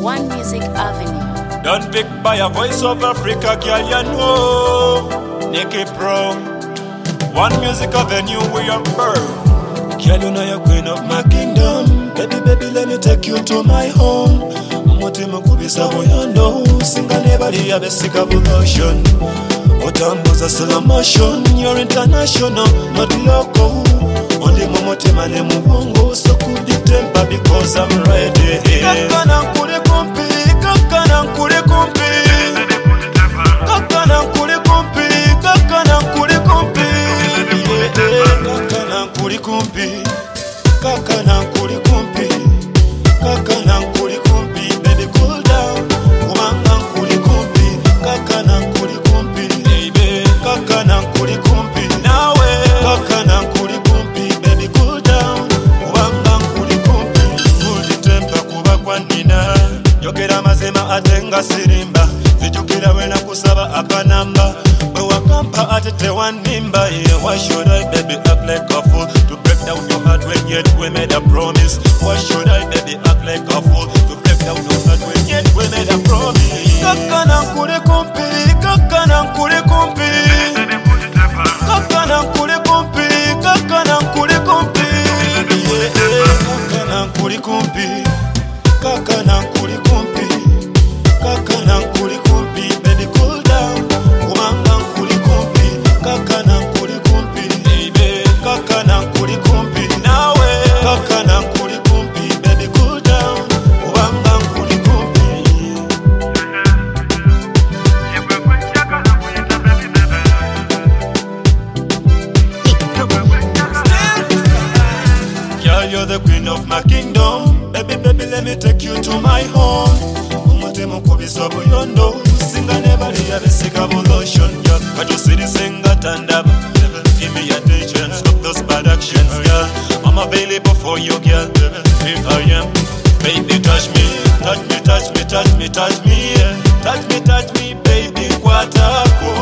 One Music Avenue. Done big by a Voice of Africa, girl, you know. Nicky Pro. One Music Avenue, we are bird. Girl, you know you're queen of my kingdom. Baby, baby, let me take you to my home. Umutima kubisa boyondo. Singa nebali ya besika bulotion. Otambuza slow motion. You're international, not local. Only Momotima ne Muwongo. So could you temper because I'm ready. Kakana kure kumpi, kakana kure kumpi. Kakana kure kumpi, kakana kure kumpi. Kakana kure kumpi, kakana kure kumpi. Kakana kure kumpi, baby cool down. Kumanga kure kumpi, kakana kure kumpi. Baby, kakana kure kumpi. Nawe, kakana kure kumpi, baby cool down. Kumanga kure kumpi. Kuri tempa kuba kwa nina. Yogera mazema atenga sirimba. Zijukira wena kusaba akanamba. Wakampa atete wanimba. Yeah, why should I baby act like a fool? To break down your heart when yet we made a promise. Why should I baby act like a fool? To break down your heart when yet we made a promise. Kakana kure kumpi, kakana kure kumpi. Kakana kure kumpi, kakana kure kumpi. Kakana kure kumpi, kakana kure kumpi. Kakana kure kumpi, baby cool down. Kumanga kure kumpi, kakana kure kumpi. Baby, kakana kure kumpi. Nawe, kakana kure kumpi, baby cool down. Kumanga kure kumpi. Girl, you're the queen of my kingdom. Baby, baby, let me take you to my home. Umutima kubisa buyondo. Singa nebali ya besika bulotion. Girl, I just see the singer stand up. Give me attention, stop those bad actions, girl. I'm available for you, girl. Here I am. Baby, touch me, touch me, touch me, touch me, touch me, yeah. Touch me, baby, kwatako.